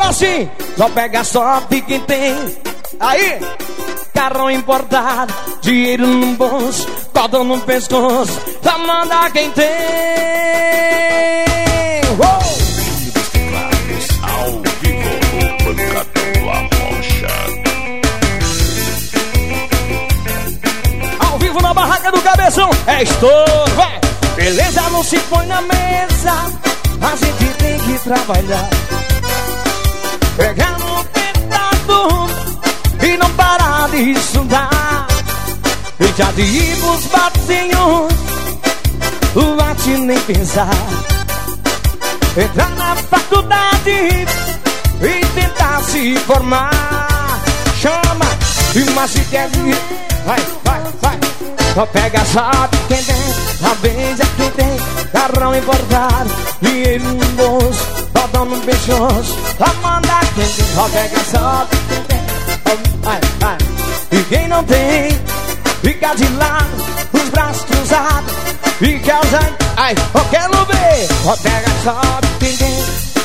assim, só pega sorte quem tem. Aí, carro importado, dinheiro no bolso, cordão no pescoço, só manda quem tem. Ao vivo, o Pancadão Arrocha. Ao vivo na barraca do Cabeção, é estouro, vai! Beleza não se põe na mesa, a gente tem que trabalhar. Pegar no pedaço e não parar de estudar. Deixar de ir pros barzinhos, o bate nem pensar. Entrar na faculdade e tentar se formar. Chama, mas se quer ir, vai, vai, vai. Só pega sorte quem tem, a vez é quem tem. Carrão importado, dinheiro no bolso, cordão no pescoço, só manda quem tem. Só pega sorte quem tem, vai, vai. E quem não tem, fica de lado, os braços cruzados, fica usando, ai, eu quero ver. Só pega sorte quem tem,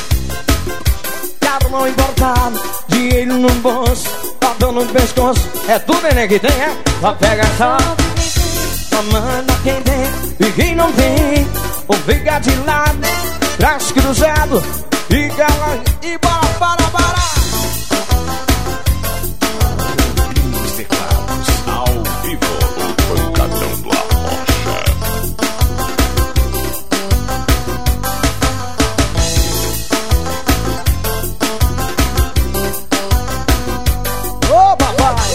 carrão importado, dinheiro no bolso, cordão no pescoço, é tudo, né, que tem, é? Só pega sorte, só manda quem tem. E quem não tem, ou fica de lado, braço cruzado, fica lá e bora, para. Os teclados ao vivo, o Pancadão do Arrocha. Ô, papai!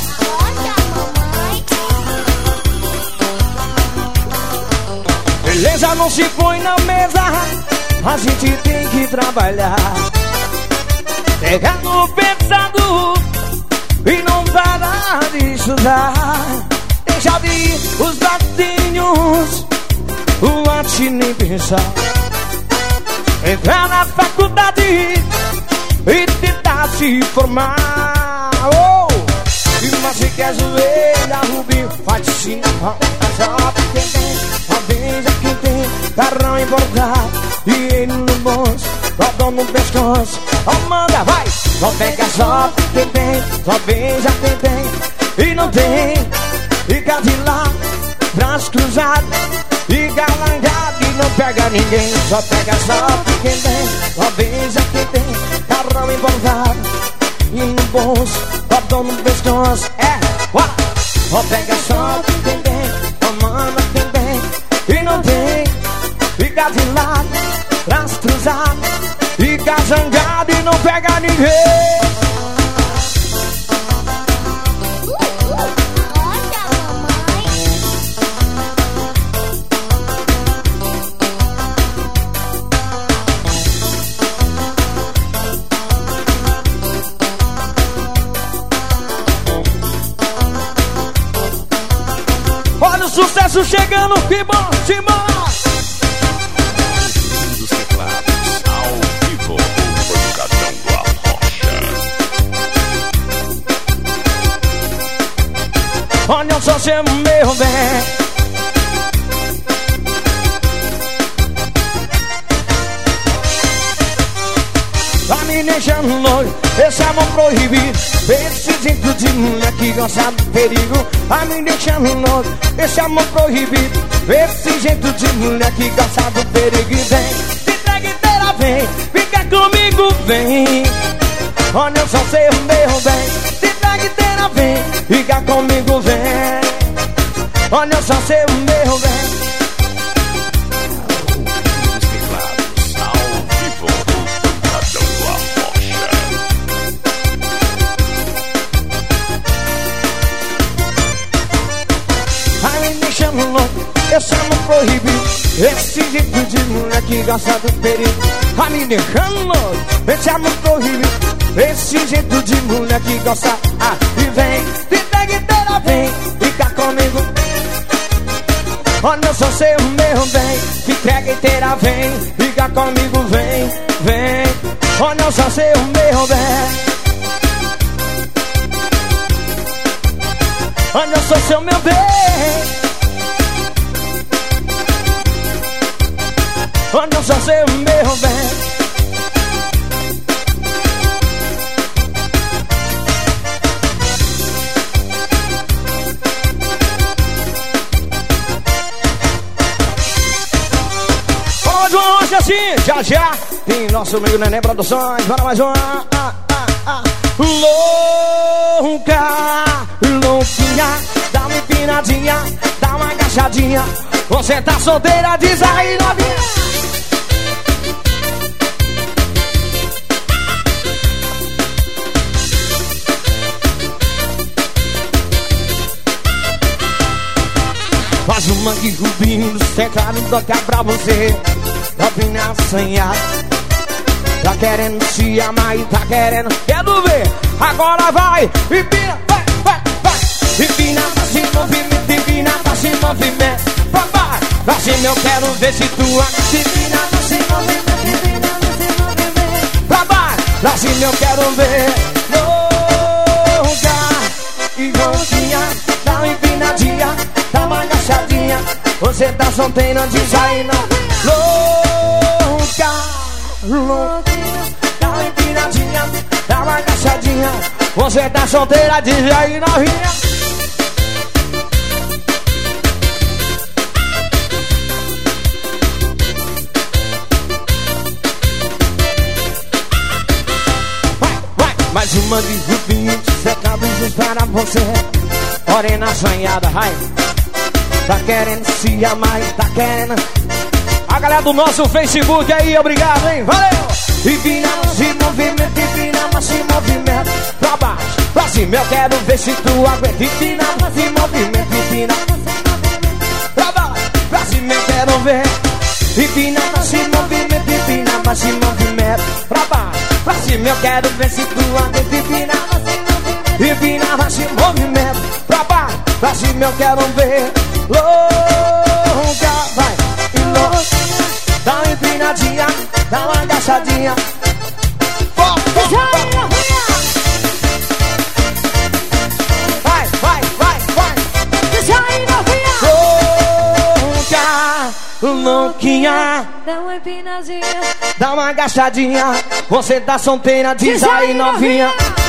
Beleza não se põe na mesa, a gente tem que trabalhar. Pegar no pesado e não parar de estudar. Deixa de ir os gatinhos, o arte nem pensar. Entrar na faculdade e tentar se formar. Oh! E mas se quer zoeira, Rubinho, faz sim, só quem tem, a vez é quem tem. Carrão importado, dinheiro no bolso, cordão no pescoço, ó manda, vai! Só pega só quem tem, só beija quem tem. E não tem, fica de lado, braço cruzado, fica alongado e não pega ninguém. Só pega só quem tem, só beija quem tem. Carrão importado, e no bolso, cordão no pescoço, é, bora! Só pega só quem tem, só manda quem tem. E não tem, fica de lado, braço cruzado, fica zangado e não pega ninguém. Olha o sucesso chegando, que bom, demais! Os teclados ao vivo, o Pancadão do Arrocha. Olha só seu meu bem, tá me deixando louco, esse amor proibido, esse jeito de mulher que gosta do perigo. Tá me deixando louco, esse amor proibido, esse jeito de mulher que gosta do perigo. E vem, se entrega inteira, vem, fica comigo, vem. Olha eu só sei o meu bem, se entrega inteira, vem, fica comigo, vem. Olha eu só sei o meu bem. Os teclados ao vivo, o Pancadão do Arrocha. Tá me deixando louco, esse amor proibido, esse jeito de mulher que gosta do perigo. Tá me deixando louco, esse amor proibido, esse jeito de mulher que gosta. Ah, e vem, se entrega inteira, vem, fica comigo. Olha eu só sei o meu bem, se entrega inteira, vem, fica comigo, vem, vem. Olha eu só sei o meu bem. Olha eu só sei o meu bem. Olha eu só sei o meu bem. assim, já tem nosso amigo Neném Produções. Bora mais uma. Louca, louquinha, dá uma empinadinha, dá uma agachadinha. Você tá solteira, diz aí, novinha. Faz um mangue rubinho, secado, toca pra você. Novinha assanhada, tá querendo se amar e tá querendo, quero ver. Agora vai, empina, vai. Empina, faz em movimento, empina, faz em movimento. Papai, pra cima eu quero ver se tu empina, faz em movimento, empina, faz em movimento. Papai, pra cima eu quero ver. Louca e louquinha, dá uma empinadinha, dá uma agachadinha. Você tá solteira, diz aí não. Louca, louquinha, dá uma empinadinha, dá uma agachadinha. Você tá solteira, diz aí novinha. Mais uma de rubinho, secado justo para você. Morena assanhada, ai. Tá querendo se amar e tá querendo. A galera do nosso Facebook aí, obrigado, hein? Valeu! Empina, se movimento, empina, se movimento. Pra baixo, pra cima, eu quero ver se tu aguenta. Empina, se movimento, empina. Pra baixo, pra cima, eu quero ver. Empina, se movimento, empina, se movimento. Pra baixo, pra cima, eu quero ver se tu aguenta. Empina, se movimento. Pra baixo, pra cima, eu quero ver. Louca, vai, e louca. Dá uma empinadinha, dá uma agachadinha. Vai. Louca, louquinha, dá uma empinadinha, dá uma agachadinha. Você tá solteira, diz aí novinha.